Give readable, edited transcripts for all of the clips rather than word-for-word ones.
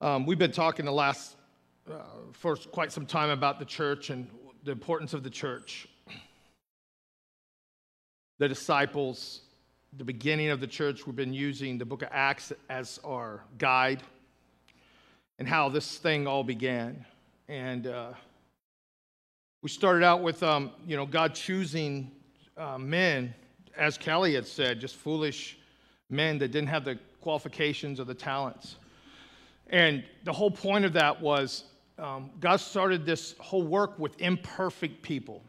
We've been talking for quite some time about the church and the importance of the church. The disciples, the beginning of the church, we've been using the book of Acts as our guide and how this thing all began. And we started out with, God choosing men, as Kelly had said, just foolish men that didn't have the qualifications or the talents. And the whole point of that was God started this whole work with imperfect people.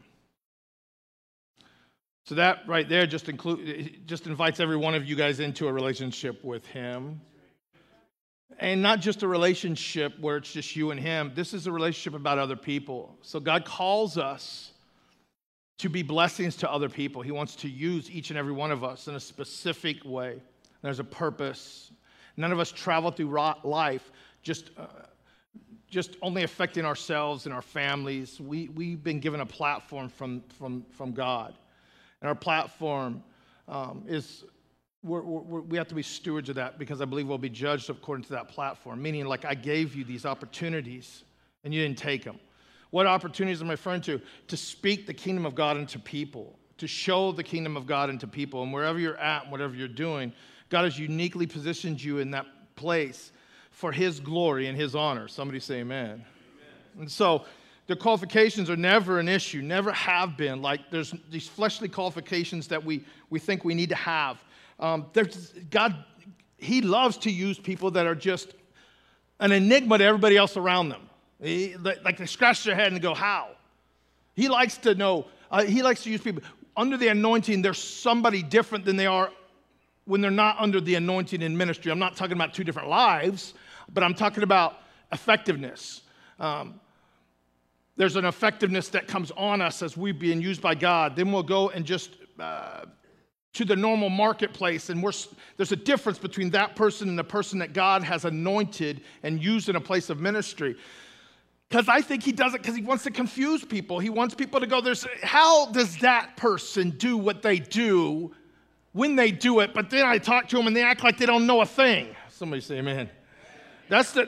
So that right there just invites every one of you guys into a relationship with Him. And not just a relationship where it's just you and Him. This is a relationship about other people. So God calls us to be blessings to other people. He wants to use each and every one of us in a specific way. There's a purpose. None of us travel through life just only affecting ourselves and our families. We've been given a platform from God. And our platform is, we have to be stewards of that, because I believe we'll be judged according to that platform. Meaning, like, I gave you these opportunities and you didn't take them. What opportunities am I referring to? To speak the kingdom of God into people, to show the kingdom of God into people. And wherever you're at, and whatever you're doing, God has uniquely positioned you in that place for His glory and His honor. Somebody say amen. Amen. And so the qualifications are never an issue, never have been. Like, there's these fleshly qualifications that we think we need to have. God, He loves to use people that are just an enigma to everybody else around them. Like they scratch their head and go, how? He likes to know, He likes to use people. Under the anointing, there's somebody different than they are when they're not under the anointing in ministry. I'm not talking about two different lives, but I'm talking about effectiveness. There's an effectiveness that comes on us as we're being used by God. Then we'll go and just to the normal marketplace, and there's a difference between that person and the person that God has anointed and used in a place of ministry. Because I think He does it because He wants to confuse people. He wants people to go, how does that person do what they do when they do it? But then I talk to them and they act like they don't know a thing. Somebody say amen. That's the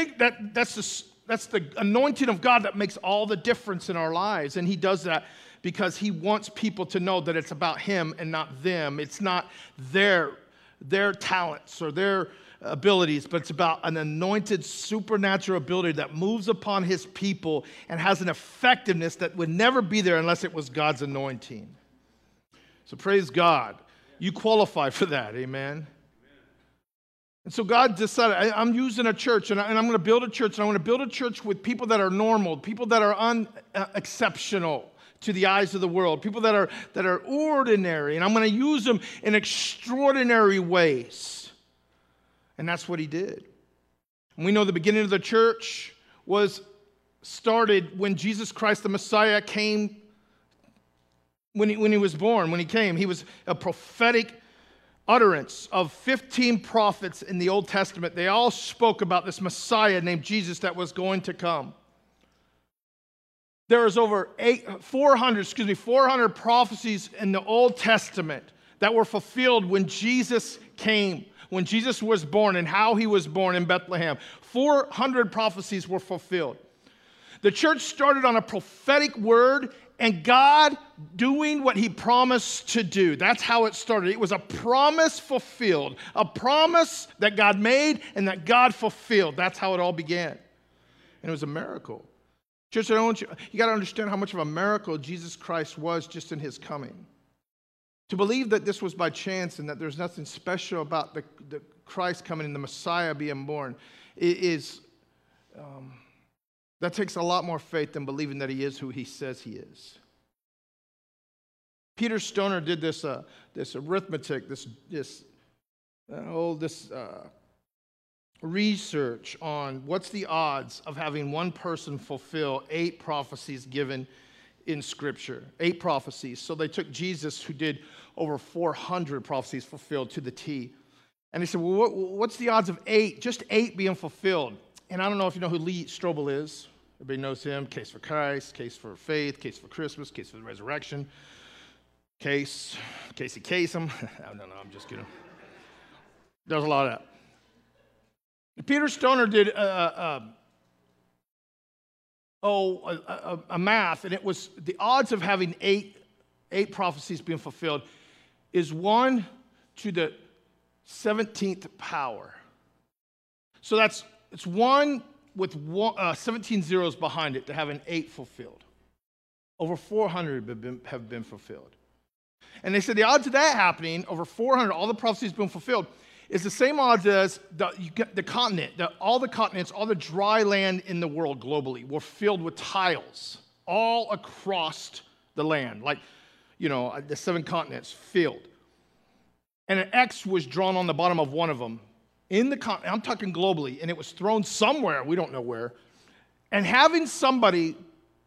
anointing of God that makes all the difference in our lives. And He does that because He wants people to know that it's about Him and not them. It's not their talents or their abilities, but it's about an anointed supernatural ability that moves upon His people and has an effectiveness that would never be there unless it was God's anointing. So praise God. You qualify for that, amen? And so God decided, I'm using a church, and I'm going to build a church, and I want to build a church with people that are normal, people that are unexceptional to the eyes of the world, people that are ordinary, and I'm going to use them in extraordinary ways. And that's what He did. And we know the beginning of the church was started when Jesus Christ, the Messiah, came. When he was born, when He came, He was a prophetic utterance of 15 prophets in the Old Testament. They all spoke about this Messiah named Jesus that was going to come. There is over 400 prophecies in the Old Testament that were fulfilled when Jesus came, when Jesus was born, and how He was born in Bethlehem. 400 prophecies were fulfilled. The church started on a prophetic word and God doing what He promised to do. That's how it started. It was a promise fulfilled, a promise that God made and that God fulfilled. That's how it all began. And it was a miracle. Church, you got to understand how much of a miracle Jesus Christ was just in His coming. To believe that this was by chance and that there's nothing special about the Christ coming and the Messiah being born that takes a lot more faith than believing that He is who He says He is. Peter Stoner did this arithmetic, this research on what's the odds of having one person fulfill 8 prophecies given in Scripture. 8 prophecies. So they took Jesus, who did over 400 prophecies fulfilled to the T. And they said, well, what's the odds of 8, just 8 being fulfilled? And I don't know if you know who Lee Strobel is. Everybody knows him. Case for Christ, Case for Faith, Case for Christmas, Case for the Resurrection, Casey Kasem. No, I'm just kidding. There's a lot of that. Peter Stoner did a math, and it was the odds of having eight prophecies being fulfilled is 1 to the 17th power. So it's 1 with 17 zeros behind it to have an 8 fulfilled. Over 400 have been fulfilled. And they said the odds of that happening, over 400, all the prophecies being fulfilled, is the same odds as the continent, all the continents, all the dry land in the world globally were filled with tiles all across the land, like, the 7 continents filled. And an X was drawn on the bottom of one of them in the continent, I'm talking globally, and it was thrown somewhere, we don't know where. And having somebody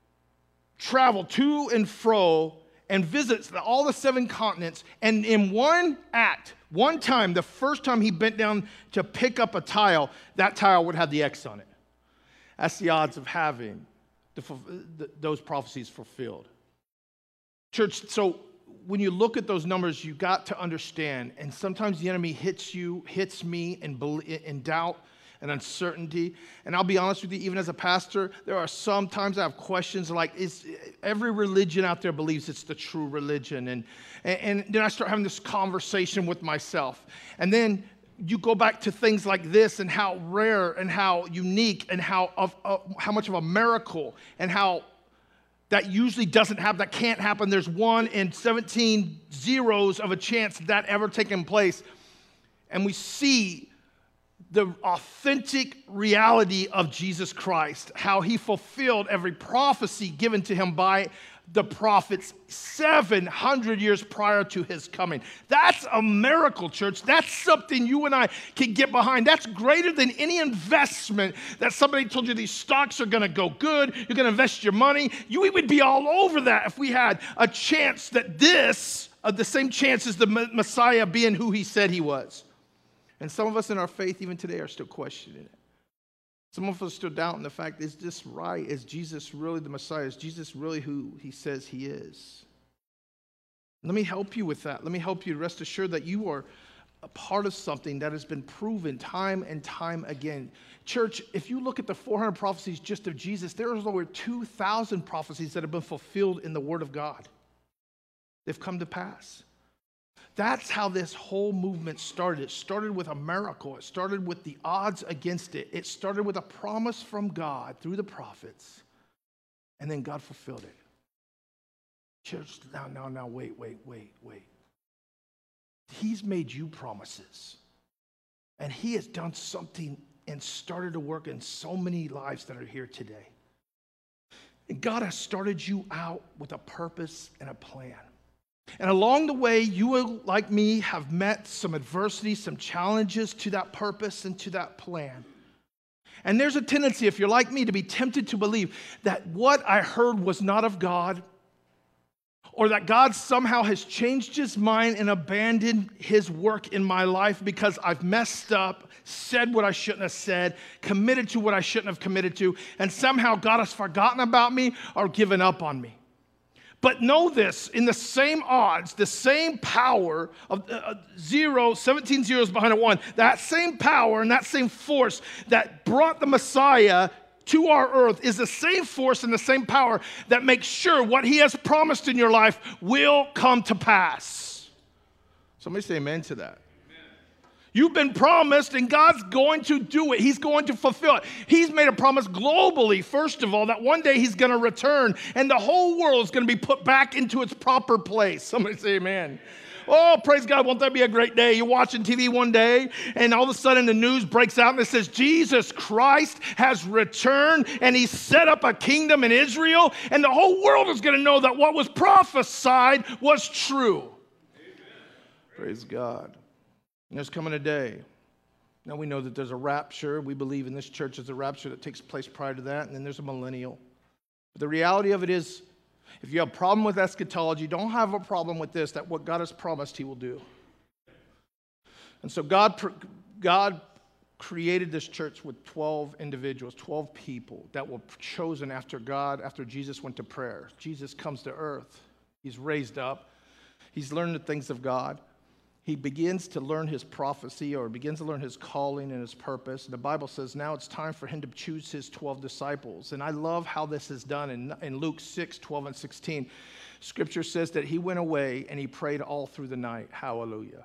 travel to and fro and visit all the 7 continents, and in one act, one time, the first time he bent down to pick up a tile, that tile would have the X on it. That's the odds of having those prophecies fulfilled. Church, so when you look at those numbers, you got to understand, and sometimes the enemy hits me in doubt and uncertainty. And I'll be honest with you, even as a pastor, there are some times I have questions like, every religion out there believes it's the true religion. And then I start having this conversation with myself. And then you go back to things like this and how rare and how unique and how much of a miracle and how that usually doesn't happen, that can't happen. There's 1 in 17 zeros of a chance that ever taking place. And we see the authentic reality of Jesus Christ, how he fulfilled every prophecy given to him by the prophets 700 years prior to his coming. That's a miracle, church. That's something you and I can get behind. That's greater than any investment that somebody told you these stocks are going to go good, you're going to invest your money. We would be all over that if we had a chance that the same chance as the Messiah being who he said he was. And some of us in our faith, even today, are still questioning it. Some of us still doubting the fact, is this right? Is Jesus really the Messiah? Is Jesus really who he says he is? Let me help you with that. Let me help you rest assured that you are a part of something that has been proven time and time again. Church, if you look at the 400 prophecies just of Jesus, there is over 2,000 prophecies that have been fulfilled in the Word of God. They've come to pass. That's how this whole movement started. It started with a miracle. It started with the odds against it. It started with a promise from God through the prophets. And then God fulfilled it. Church, now, wait. He's made you promises. And he has done something and started to work in so many lives that are here today. And God has started you out with a purpose and a plan. And along the way, you will, like me, have met some adversity, some challenges to that purpose and to that plan. And there's a tendency, if you're like me, to be tempted to believe that what I heard was not of God, or that God somehow has changed his mind and abandoned his work in my life because I've messed up, said what I shouldn't have said, committed to what I shouldn't have committed to, and somehow God has forgotten about me or given up on me. But know this, in the same odds, the same power of 17 zeros behind a 1, that same power and that same force that brought the Messiah to our earth is the same force and the same power that makes sure what he has promised in your life will come to pass. Somebody say amen to that. You've been promised, and God's going to do it. He's going to fulfill it. He's made a promise globally, first of all, that one day he's going to return, and the whole world is going to be put back into its proper place. Somebody say amen. Oh, praise God, won't that be a great day? You're watching TV one day, and all of a sudden the news breaks out, and it says, Jesus Christ has returned, and he set up a kingdom in Israel, and the whole world is going to know that what was prophesied was true. Amen. Praise God. And there's coming a day. Now we know that there's a rapture. We believe in this church there's a rapture that takes place prior to that, and then there's a millennial. But the reality of it is, if you have a problem with eschatology, don't have a problem with this, that what God has promised he will do. And so God created this church with 12 individuals, 12 people that were chosen after Jesus went to prayer. Jesus comes to earth. He's raised up. He's learned the things of God. he begins to learn his prophecy or begins to learn his calling and his purpose. And the Bible says now it's time for him to choose his 12 disciples. And I love how this is done in Luke 6, 12 and 16. Scripture says that he went away and he prayed all through the night. Hallelujah.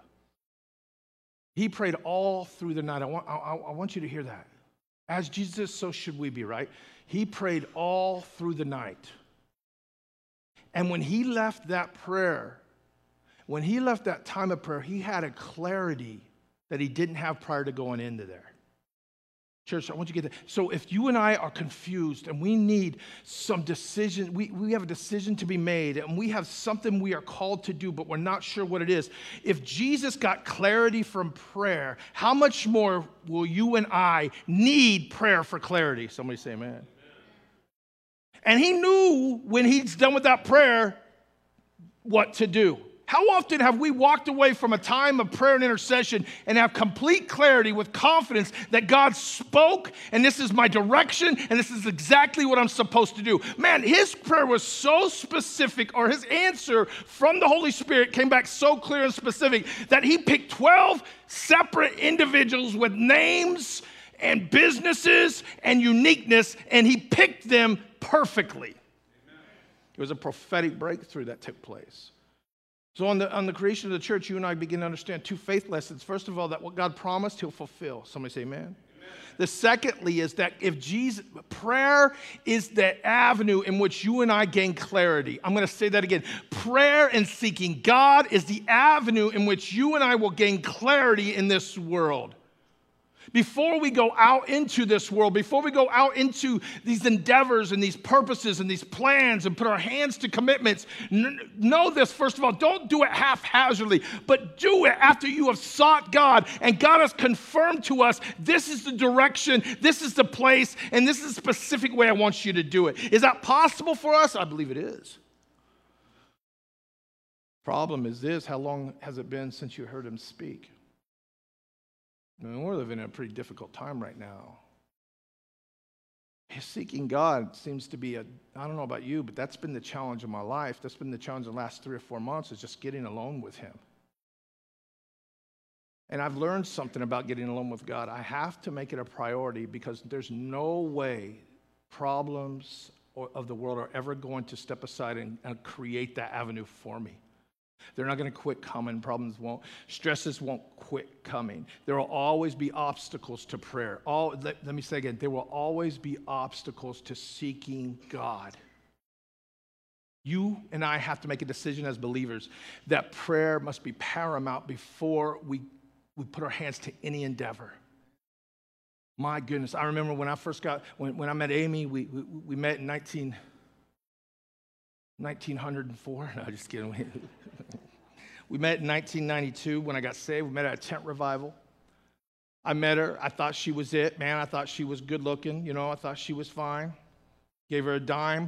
He prayed all through the night. I want you to hear that. As Jesus, so should we be, right? He prayed all through the night. And when he left that prayer, when he left that time of prayer, he had a clarity that he didn't have prior to going into there. Church, I want you to get that. So if you and I are confused and we need some decision, we have a decision to be made and we have something we are called to do, but we're not sure what it is. If Jesus got clarity from prayer, how much more will you and I need prayer for clarity? Somebody say amen. And he knew when he's done with that prayer what to do. How often have we walked away from a time of prayer and intercession and have complete clarity with confidence that God spoke and this is my direction and this is exactly what I'm supposed to do? Man, his prayer was so specific, or his answer from the Holy Spirit came back so clear and specific that he picked 12 separate individuals with names and businesses and uniqueness, and he picked them perfectly. It was a prophetic breakthrough that took place. So on the creation of the church, you and I begin to understand two faith lessons. First of all, that what God promised, he'll fulfill. Somebody say amen. The secondly is that prayer is the avenue in which you and I gain clarity. I'm going to say that again. Prayer and seeking God is the avenue in which you and I will gain clarity in this world. Before we go out into this world, before we go out into these endeavors and these purposes and these plans and put our hands to commitments, know this, first of all, don't do it haphazardly, but do it after you have sought God and God has confirmed to us, this is the direction, this is the place, and this is the specific way I want you to do it. Is that possible for us? I believe it is. Problem is this, how long has it been since you heard him speak? I mean, we're living in a pretty difficult time right now. Seeking God seems to be I don't know about you, but that's been the challenge of my life. That's been the challenge of the last 3 or 4 months, is just getting alone with him. And I've learned something about getting alone with God. I have to make it a priority because there's no way problems of the world are ever going to step aside and create that avenue for me. They're not going to quit coming. Problems won't. Stresses won't quit coming. There will always be obstacles to prayer. Let me say again, there will always be obstacles to seeking God. You and I have to make a decision as believers that prayer must be paramount before we put our hands to any endeavor. My goodness, I remember when I first when I met Amy, we met in 1904. No, just kidding. We met in 1992 when I got saved. We met at a tent revival. I met her. I thought she was it. Man, I thought she was good looking. I thought she was fine. Gave her a dime.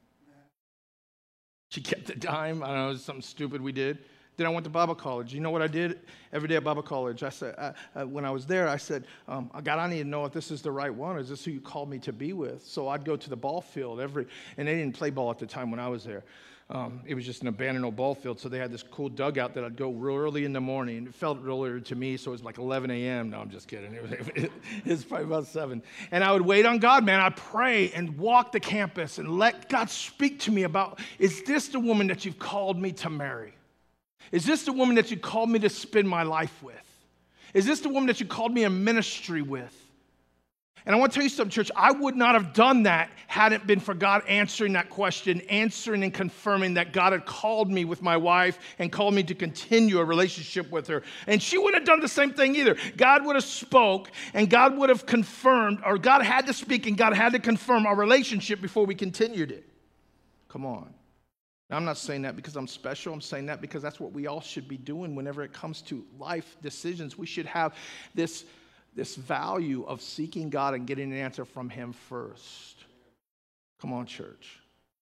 She kept the dime. I don't know, it was something stupid we did. Then I went to Bible college. You know what I did every day at Bible college? I said, when I was there, I said, God, I need to know if this is the right one. Is this who you called me to be with? So I'd go to the ball field and they didn't play ball at the time when I was there. It was just an abandoned old ball field. So they had this cool dugout that I'd go real early in the morning. It felt earlier to me, so it was like 11 a.m. No, I'm just kidding. It was probably about 7. And I would wait on God, man. I'd pray and walk the campus and let God speak to me about, is this the woman that you've called me to marry? Is this the woman that you called me to spend my life with? Is this the woman that you called me in ministry with? And I want to tell you something, church. I would not have done that had it been for God answering that question, answering and confirming that God had called me with my wife and called me to continue a relationship with her. And she wouldn't have done the same thing either. God would have spoke and God would have confirmed, or God had to speak and God had to confirm our relationship before we continued it. Come on. Now, I'm not saying that because I'm special. I'm saying that because that's what we all should be doing whenever it comes to life decisions. We should have this value of seeking God and getting an answer from him first. Come on, church.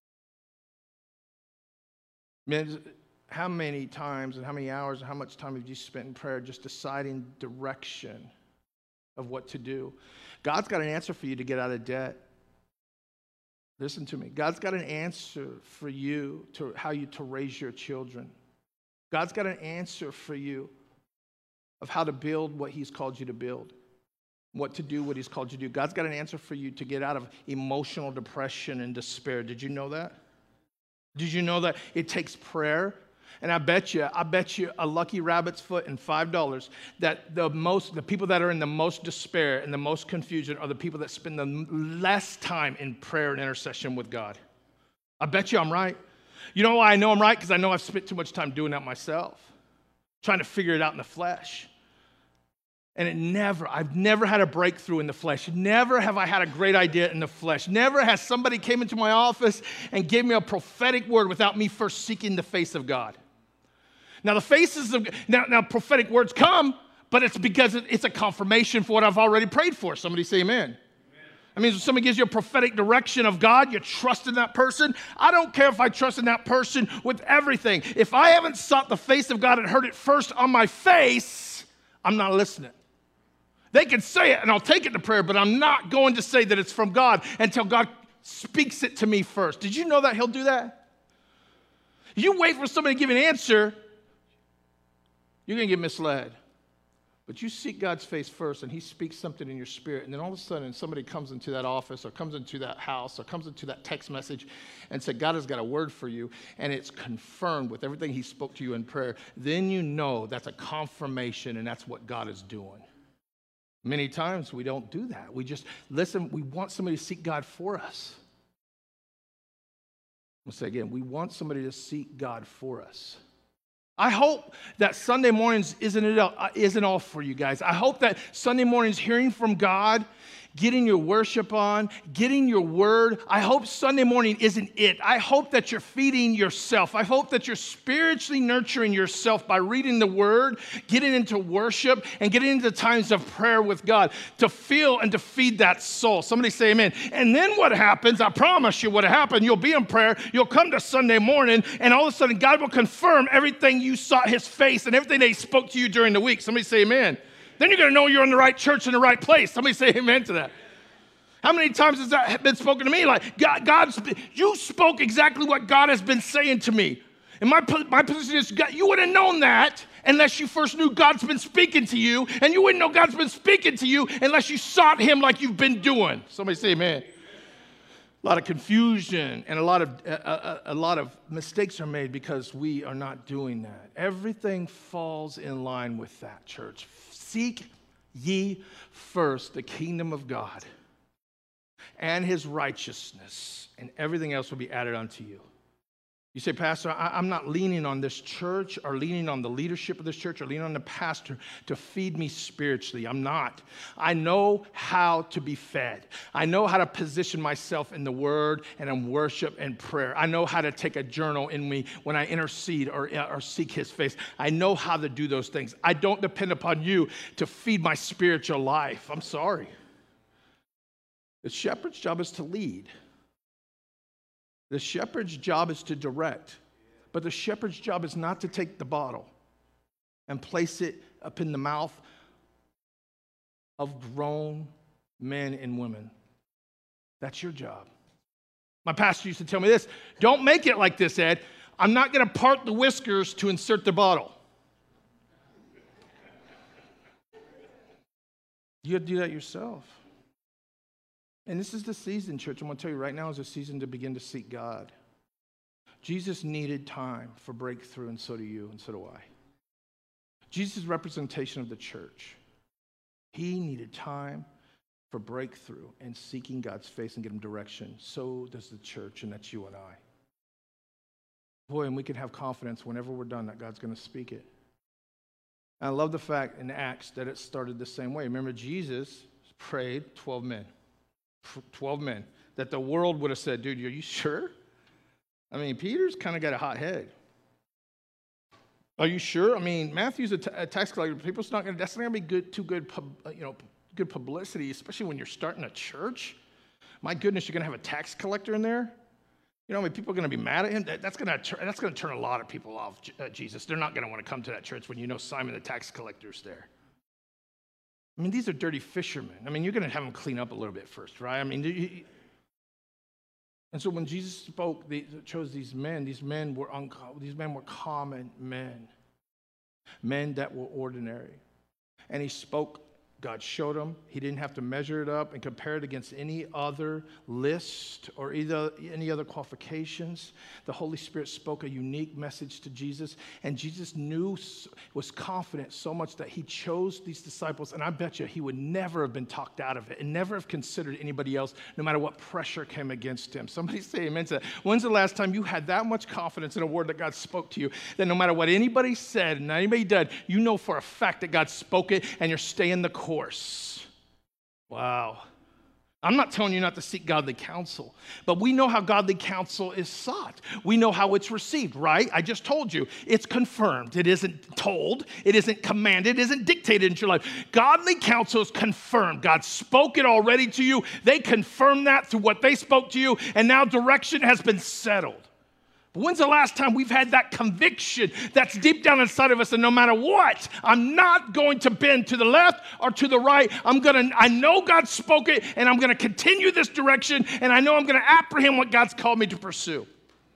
Man, how many times and how many hours and how much time have you spent in prayer just deciding direction of what to do? God's got an answer for you to get out of debt. Listen to me. God's got an answer for you to how you to raise your children. God's got an answer for you of how to build what he's called you to build, what to do, what he's called you to do. God's got an answer for you to get out of emotional depression and despair. Did you know that? Did you know that it takes prayer? And I bet you a lucky rabbit's foot and $5 that the people that are in the most despair and the most confusion are the people that spend the less time in prayer and intercession with God. I bet you I'm right. You know why I know I'm right? Because I know I've spent too much time doing that myself, trying to figure it out in the flesh. And I've never had a breakthrough in the flesh. Never have I had a great idea in the flesh. Never has somebody came into my office and gave me a prophetic word without me first seeking the face of God. Now, now prophetic words come, but it's because it's a confirmation for what I've already prayed for. Somebody say amen. I mean, when somebody gives you a prophetic direction of God, you trust in that person. I don't care if I trust in that person with everything. If I haven't sought the face of God and heard it first on my face, I'm not listening. They can say it, and I'll take it to prayer, but I'm not going to say that it's from God until God speaks it to me first. Did you know that He'll do that? You wait for somebody to give you an answer, you're going to get misled. But you seek God's face first, and He speaks something in your spirit, and then all of a sudden somebody comes into that office or comes into that house or comes into that text message and said, God has got a word for you, and it's confirmed with everything He spoke to you in prayer. Then you know that's a confirmation, and that's what God is doing. Many times we don't do that. We just listen. We want somebody to seek God for us. I'll say again, we want somebody to seek God for us. I hope that Sunday mornings isn't all for you guys. I hope that Sunday mornings hearing from God, getting your worship on, getting your word, I hope Sunday morning isn't it. I hope that you're feeding yourself. I hope that you're spiritually nurturing yourself by reading the word, getting into worship, and getting into times of prayer with God to feel and to feed that soul. Somebody say amen. And then what happens, I promise you what happened, you'll be in prayer, you'll come to Sunday morning, and all of a sudden God will confirm everything you sought His face and everything that He spoke to you during the week. Somebody say amen. Then you're going to know you're in the right church in the right place. Somebody say amen to that. How many times has that been spoken to me? Like, you spoke exactly what God has been saying to me. And my position is, God, you would have known that unless you first knew God's been speaking to you. And you wouldn't know God's been speaking to you unless you sought Him like you've been doing. Somebody say amen. A lot of confusion and a lot of mistakes are made because we are not doing that. Everything falls in line with that, church. Seek ye first the kingdom of God and His righteousness, and everything else will be added unto you. You say, Pastor, I'm not leaning on this church or leaning on the leadership of this church or leaning on the pastor to feed me spiritually. I'm not. I know how to be fed. I know how to position myself in the word and in worship and prayer. I know how to take a journal in me when I intercede or seek His face. I know how to do those things. I don't depend upon you to feed my spiritual life. I'm sorry. The shepherd's job is to lead. The shepherd's job is to direct, but the shepherd's job is not to take the bottle and place it up in the mouth of grown men and women. That's your job. My pastor used to tell me this, don't make it like this, Ed. I'm not going to part the whiskers to insert the bottle. You have to do that yourself. And this is the season, church. I'm going to tell you right now is a season to begin to seek God. Jesus needed time for breakthrough, and so do you, and so do I. Jesus' representation of the church. He needed time for breakthrough and seeking God's face and getting direction. So does the church, and that's you and I. Boy, and we can have confidence whenever we're done that God's going to speak it. And I love the fact in Acts that it started the same way. Remember, Jesus prayed 12 men. 12 men, that the world would have said, dude, are you sure? I mean, Peter's kind of got a hot head. Are you sure? I mean, Matthew's a tax collector. That's not going to be good publicity, especially when you're starting a church. My goodness, you're going to have a tax collector in there? You know, I mean, people are going to be mad at him. That's going to turn a lot of people off Jesus. They're not going to want to come to that church when you know Simon the tax collector's there. I mean, these are dirty fishermen. I mean, you're going to have them clean up a little bit first, right? I mean, and so when Jesus spoke, chose these men. These men were common men that were ordinary. And he spoke. God showed him. He didn't have to measure it up and compare it against any other list or any other qualifications. The Holy Spirit spoke a unique message to Jesus, and Jesus was confident so much that he chose these disciples, and I bet you he would never have been talked out of it and never have considered anybody else, no matter what pressure came against him. Somebody say amen to that. When's the last time you had that much confidence in a word that God spoke to you that no matter what anybody said and anybody did, you know for a fact that God spoke it and you're staying the course? Wow. I'm not telling you not to seek godly counsel, but we know how godly counsel is sought. We know how it's received, right? I just told you. It's confirmed. It isn't told. It isn't commanded. It isn't dictated into your life. Godly counsel is confirmed. God spoke it already to you. They confirmed that through what they spoke to you, and now direction has been settled. When's the last time we've had that conviction that's deep down inside of us, and no matter what, I'm not going to bend to the left or to the right. I know God spoke it, and I'm going to continue this direction, and I know I'm going to apprehend what God's called me to pursue.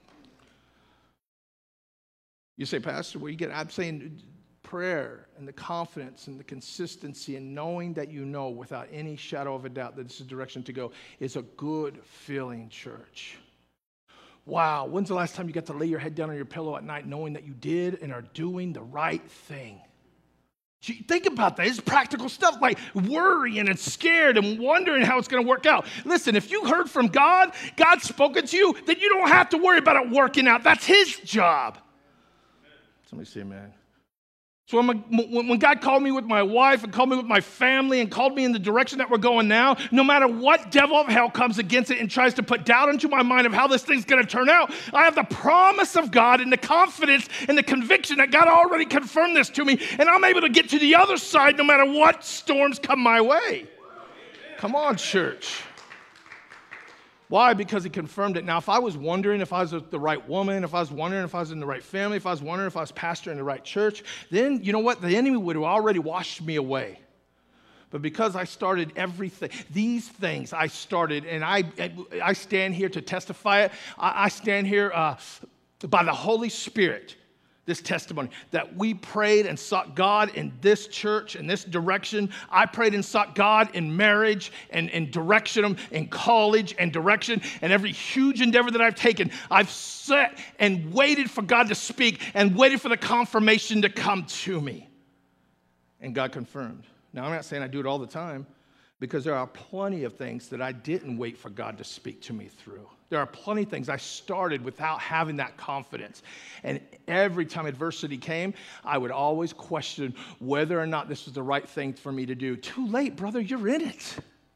You say, Pastor, where you get? I'm saying prayer and the confidence and the consistency and knowing that you know without any shadow of a doubt that this is the direction to go is a good feeling, church. Wow, when's the last time you got to lay your head down on your pillow at night knowing that you did and are doing the right thing? Think about that. It's practical stuff like worrying and scared and wondering how it's going to work out. Listen, if you heard from God, God's spoken to you, then you don't have to worry about it working out. That's his job. Somebody say amen. So when God called me with my wife and called me with my family and called me in the direction that we're going now, no matter what devil of hell comes against it and tries to put doubt into my mind of how this thing's going to turn out, I have the promise of God and the confidence and the conviction that God already confirmed this to me, and I'm able to get to the other side no matter what storms come my way. Come on, church. Why? Because he confirmed it. Now, if I was wondering if I was with the right woman, if I was wondering if I was in the right family, if I was wondering if I was pastoring the right church, then you know what? The enemy would have already washed me away. But because I started everything, these things I started, and I stand here to testify it. I stand here by the Holy Spirit, this testimony, that we prayed and sought God in this church, in this direction. I prayed and sought God in marriage and direction, in college and direction, and every huge endeavor that I've taken, I've sat and waited for God to speak and waited for the confirmation to come to me. And God confirmed. Now, I'm not saying I do it all the time, because there are plenty of things that I didn't wait for God to speak to me through. There are plenty of things I started without having that confidence. And every time adversity came, I would always question whether or not this was the right thing for me to do. Too late, brother, you're in it.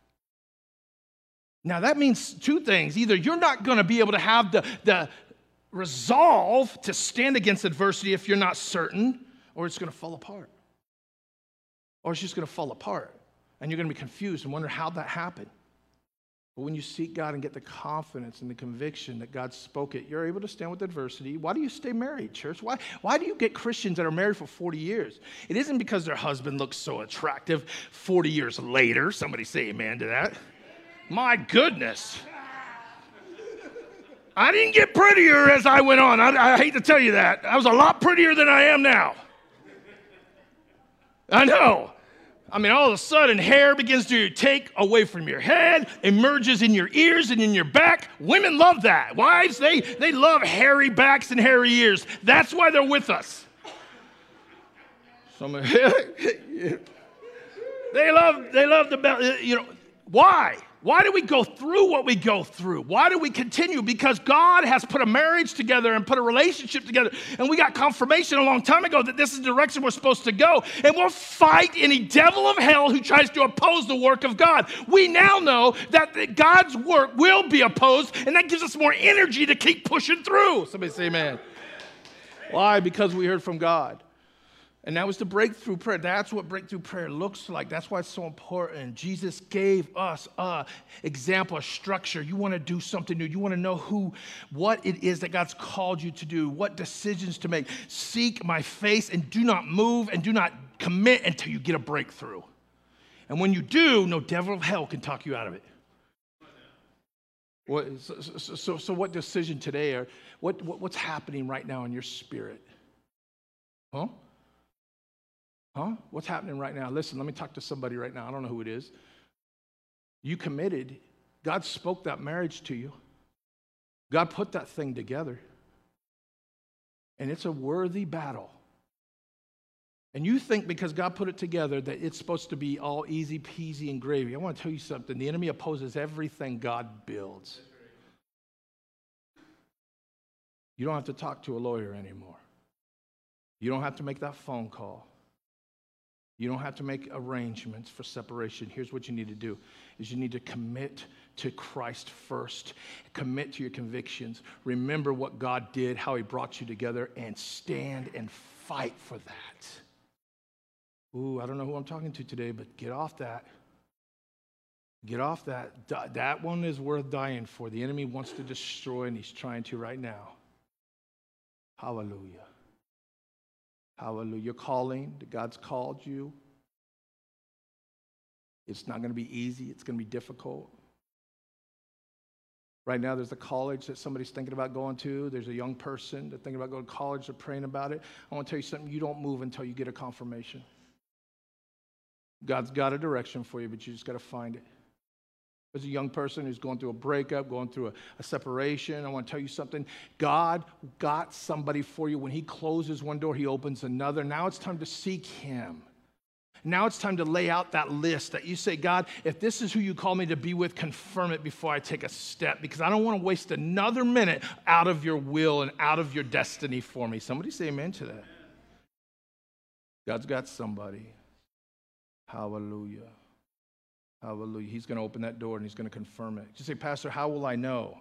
Now, that means two things. Either you're not going to be able to have the resolve to stand against adversity if you're not certain, or it's going to fall apart. Or it's just going to fall apart. And you're going to be confused and wonder how that happened. But when you seek God and get the confidence and the conviction that God spoke it, you're able to stand with adversity. Why do you stay married, church? Why do you get Christians that are married for 40 years? It isn't because their husband looks so attractive 40 years later. Somebody say amen to that. My goodness. I didn't get prettier as I went on. I hate to tell you that. I was a lot prettier than I am now. I know. I mean, all of a sudden, hair begins to take away from your head, emerges in your ears and in your back. Women love that. Wives, they love hairy backs and hairy ears. That's why they're with us. They love the, why? Why do we go through what we go through? Why do we continue? Because God has put a marriage together and put a relationship together, and we got confirmation a long time ago that this is the direction we're supposed to go, and we'll fight any devil of hell who tries to oppose the work of God. We now know that God's work will be opposed, and that gives us more energy to keep pushing through. Somebody say amen. Why? Because we heard from God. And that was the breakthrough prayer. That's what breakthrough prayer looks like. That's why it's so important. Jesus gave us an example, a structure. You want to do something new. You want to know what it is that God's called you to do, what decisions to make. Seek my face and do not move and do not commit until you get a breakthrough. And when you do, no devil of hell can talk you out of it. So what decision today, or what's happening right now in your spirit? Huh? Huh? What's happening right now? Listen, let me talk to somebody right now. I don't know who it is. You committed. God spoke that marriage to you. God put that thing together. And it's a worthy battle. And you think because God put it together that it's supposed to be all easy peasy and gravy. I want to tell you something. The enemy opposes everything God builds. You don't have to talk to a lawyer anymore. You don't have to make that phone call. You don't have to make arrangements for separation. Here's what you need to do, is you need to commit to Christ first. Commit to your convictions. Remember what God did, how he brought you together, and stand and fight for that. Ooh, I don't know who I'm talking to today, but get off that. Get off that. That one is worth dying for. The enemy wants to destroy, and he's trying to right now. Hallelujah. Hallelujah. Your calling that God's called you. It's not going to be easy. It's going to be difficult. Right now, there's a college that somebody's thinking about going to. There's a young person that's thinking about going to college. They're praying about it. I want to tell you something. You don't move until you get a confirmation. God's got a direction for you, but you just got to find it. There's a young person who's going through a breakup, going through a separation. I want to tell you something. God got somebody for you. When he closes one door, he opens another. Now it's time to seek him. Now it's time to lay out that list that you say, God, if this is who you call me to be with, confirm it before I take a step, because I don't want to waste another minute out of your will and out of your destiny for me. Somebody say amen to that. God's got somebody. Hallelujah. Hallelujah. He's going to open that door and he's going to confirm it. You say, Pastor, how will I know?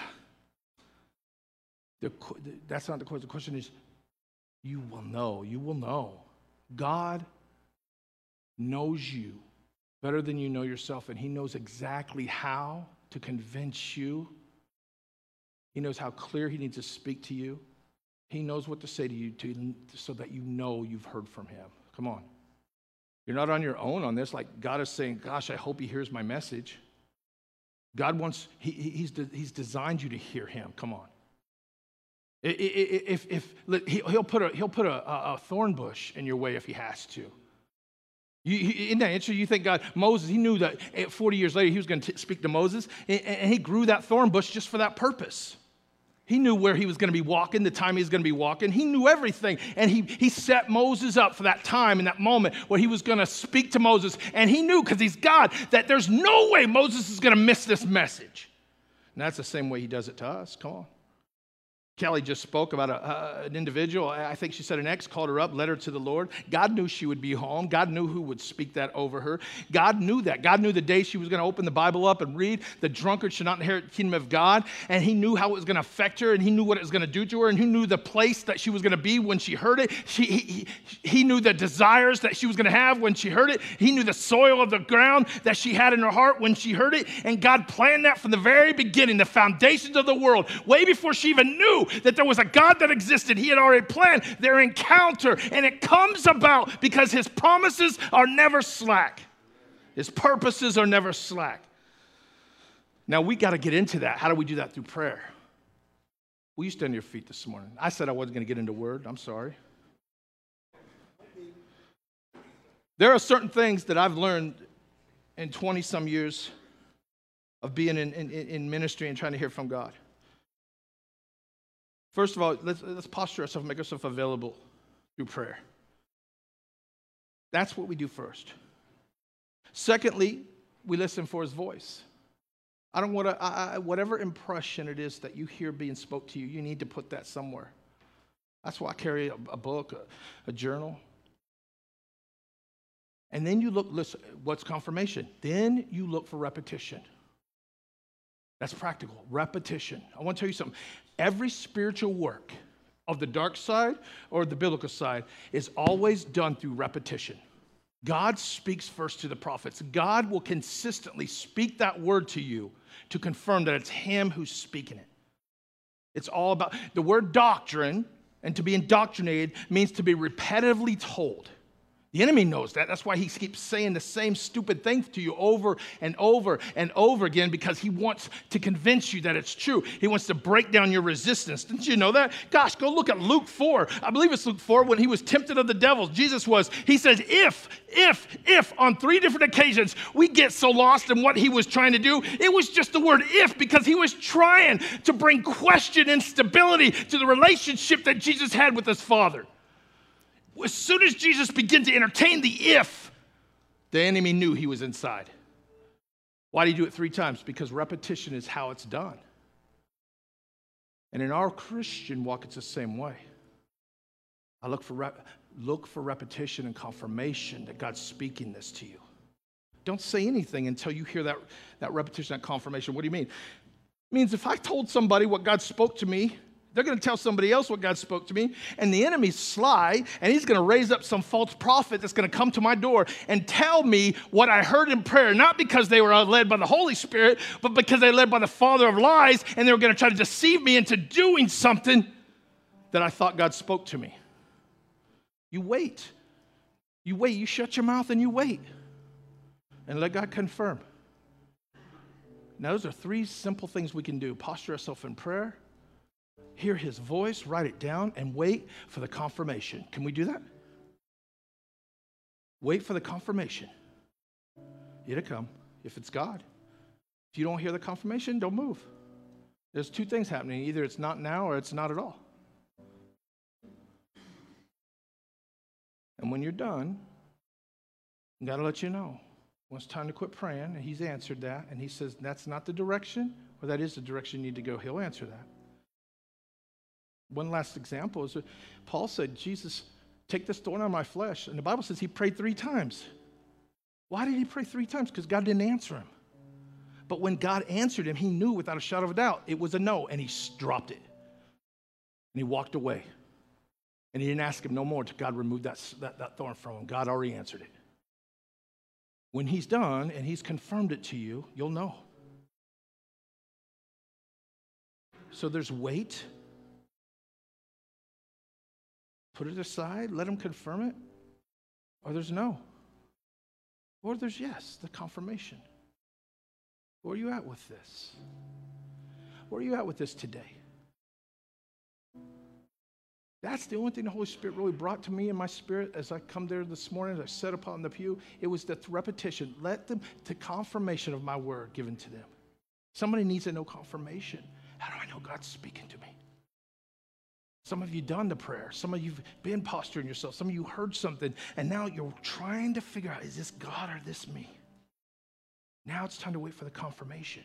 That's not the question. The question is, you will know. You will know. God knows you better than you know yourself, and he knows exactly how to convince you. He knows how clear he needs to speak to you. He knows what to say to you so that you know you've heard from him. Come on. You're not on your own on this. Like God is saying, gosh, I hope he hears my message. God wants, he's designed you to hear him. Come on. He'll put a thorn bush in your way if he has to. Isn't that interesting? You think God, Moses, he knew that 40 years later he was going to speak to Moses, and he grew that thorn bush just for that purpose. He knew where he was going to be walking, the time he was going to be walking. He knew everything, and he set Moses up for that time and that moment where he was going to speak to Moses, and he knew, because he's God, that there's no way Moses is going to miss this message. And that's the same way he does it to us. Come on. Kelly just spoke about an individual. I think she said an ex called her up, led her to the Lord. God knew she would be home. God knew who would speak that over her. God knew that. God knew the day she was going to open the Bible up and read, the drunkard should not inherit the kingdom of God. And he knew how it was going to affect her, and he knew what it was going to do to her, and he knew the place that she was going to be when she heard it. He knew the desires that she was going to have when she heard it. He knew the soil of the ground that she had in her heart when she heard it. And God planned that from the very beginning, the foundations of the world, way before she even knew that there was a God that existed. He had already planned their encounter, and it comes about because his promises are never slack. His purposes are never slack. Now, we got to get into that. How do we do that? Through prayer. Will you stand on your feet this morning? I said I wasn't going to get into word. I'm sorry. There are certain things that I've learned in 20-some years of being in ministry and trying to hear from God. First of all, let's posture ourselves, make ourselves available through prayer. That's what we do first. Secondly, we listen for his voice. I don't want to, whatever impression it is that you hear being spoke to you, you need to put that somewhere. That's why I carry a book, a journal. And then you listen, what's confirmation? Then you look for repetition. That's practical. Repetition. I want to tell you something. Every spiritual work of the dark side or the biblical side is always done through repetition. God speaks first to the prophets. God will consistently speak that word to you to confirm that it's him who's speaking it. It's all about the word doctrine, and to be indoctrinated means to be repetitively told. The enemy knows that. That's why he keeps saying the same stupid thing to you over and over and over again, because he wants to convince you that it's true. He wants to break down your resistance. Didn't you know that? Gosh, go look at Luke 4. I believe it's Luke 4 when he was tempted of the devil. He says, if on 3 different occasions we get so lost in what he was trying to do, it was just the word if, because he was trying to bring question and stability to the relationship that Jesus had with his Father. As soon as Jesus began to entertain the if, the enemy knew he was inside. Why did he do it 3 times? Because repetition is how it's done. And in our Christian walk, it's the same way. I look for repetition and confirmation that God's speaking this to you. Don't say anything until you hear that repetition, that confirmation. What do you mean? It means if I told somebody what God spoke to me, they're going to tell somebody else what God spoke to me, and the enemy's sly, and he's going to raise up some false prophet that's going to come to my door and tell me what I heard in prayer, not because they were led by the Holy Spirit, but because they were led by the father of lies, and they were going to try to deceive me into doing something that I thought God spoke to me. You wait. You wait. You shut your mouth and you wait. And let God confirm. Now, those are 3 simple things we can do. Posture ourselves in prayer, hear his voice, write it down, and wait for the confirmation. Can we do that? Wait for the confirmation. It'll come if it's God. If you don't hear the confirmation, don't move. There's 2 things happening. Either it's not now or it's not at all. And when you're done, I've got to let you know. When it's time to quit praying, and he's answered that, and he says that's not the direction, or that is the direction you need to go, he'll answer that. One last example is Paul said, Jesus, take this thorn out of my flesh. And the Bible says he prayed 3 times. Why did he pray 3 times? Because God didn't answer him. But when God answered him, he knew without a shadow of a doubt it was a no, and he dropped it. And he walked away. And he didn't ask him no more until God removed that thorn from him. God already answered it. When he's done and he's confirmed it to you, you'll know. So there's wait. Put it aside, let him confirm it, or there's no. Or there's yes, the confirmation. Where are you at with this? Where are you at with this today? That's the only thing the Holy Spirit really brought to me in my spirit as I come there this morning, as I sat upon the pew. It was the repetition. Let them, the confirmation of my word given to them. Somebody needs to know confirmation. How do I know God's speaking to me? Some of you done the prayer. Some of you have been posturing yourself. Some of you heard something, and now you're trying to figure out, is this God or this me? Now it's time to wait for the confirmation.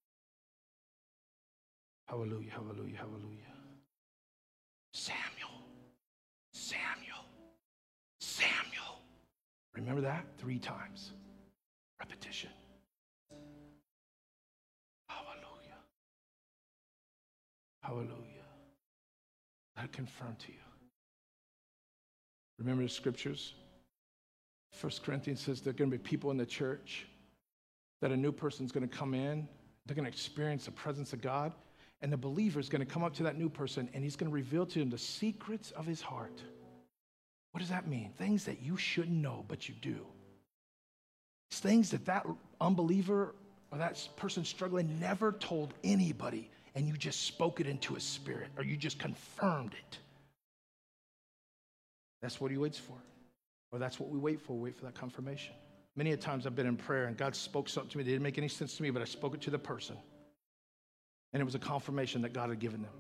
Hallelujah, hallelujah, hallelujah. Samuel. Remember that? 3 times. Repetition. Hallelujah. Hallelujah. Let it confirm to you. Remember the scriptures? 1 Corinthians says there are going to be people in the church that a new person's going to come in. They're going to experience the presence of God. And the believer is going to come up to that new person, and he's going to reveal to them the secrets of his heart. What does that mean? Things that you shouldn't know, but you do. It's things that unbeliever or that person struggling never told anybody, and you just spoke it into his spirit, or you just confirmed it. That's what he waits for. Or that's what we wait for. We wait for that confirmation. Many a times I've been in prayer, and God spoke something to me that didn't make any sense to me, but I spoke it to the person. And it was a confirmation that God had given them.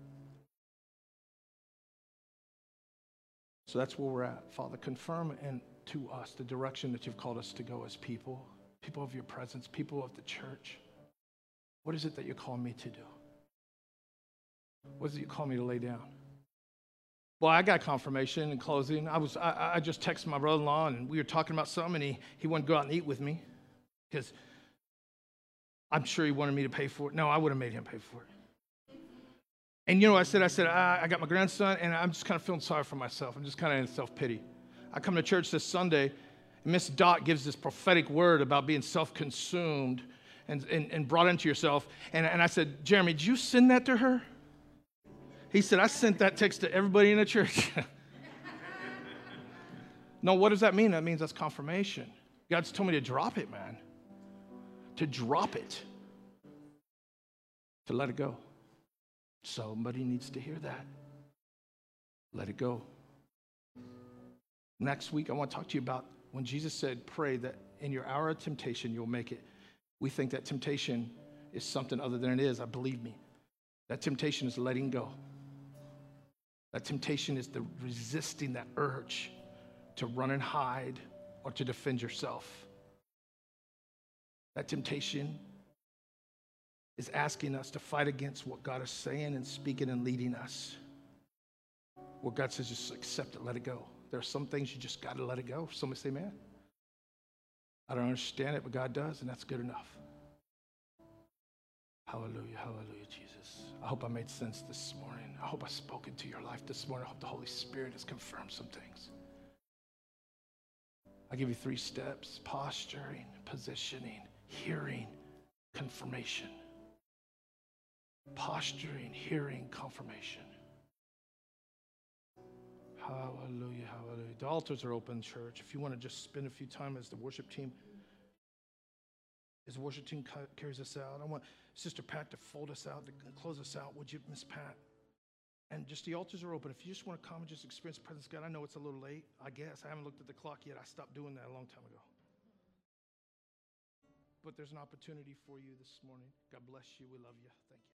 So that's where we're at. Father, confirm to us the direction that you've called us to go as people of your presence, people of the church. What is it that you're calling me to do? What is it you call me to lay down? Well, I got confirmation in closing. I just texted my brother-in-law, and we were talking about something, and he wanted to go out and eat with me because I'm sure he wanted me to pay for it. No, I would have made him pay for it. And you know what I said, I got my grandson, and I'm just kind of feeling sorry for myself. I'm just kind of in self-pity. I come to church this Sunday, and Miss Dot gives this prophetic word about being self-consumed and brought into yourself. And I said, Jeremy, did you send that to her? He said, I sent that text to everybody in the church. No, what does that mean? That means that's confirmation. God's told me to drop it, man. To drop it. To let it go. Somebody needs to hear that. Let it go. Next week, I want to talk to you about when Jesus said, pray that in your hour of temptation, you'll make it. We think that temptation is something other than it is. Believe me. That temptation is letting go. That temptation is the resisting that urge to run and hide or to defend yourself. That temptation is asking us to fight against what God is saying and speaking and leading us. Where God says, just accept it, let it go. There are some things you just got to let it go. Somebody say, man, I don't understand it, but God does, and that's good enough. Hallelujah, hallelujah, Jesus. I hope I made sense this morning. I hope I spoke into your life this morning. I hope the Holy Spirit has confirmed some things. I give you 3 steps: posturing, positioning, hearing, confirmation. Posturing, hearing, confirmation. Hallelujah, hallelujah. The altars are open, church. If you want to just spend a few time as the worship team carries us out, I want Sister Pat to fold us out, to close us out. Would you, Miss Pat? And just the altars are open. If you just want to come and just experience the presence of God, I know it's a little late, I guess. I haven't looked at the clock yet. I stopped doing that a long time ago. But there's an opportunity for you this morning. God bless you. We love you. Thank you.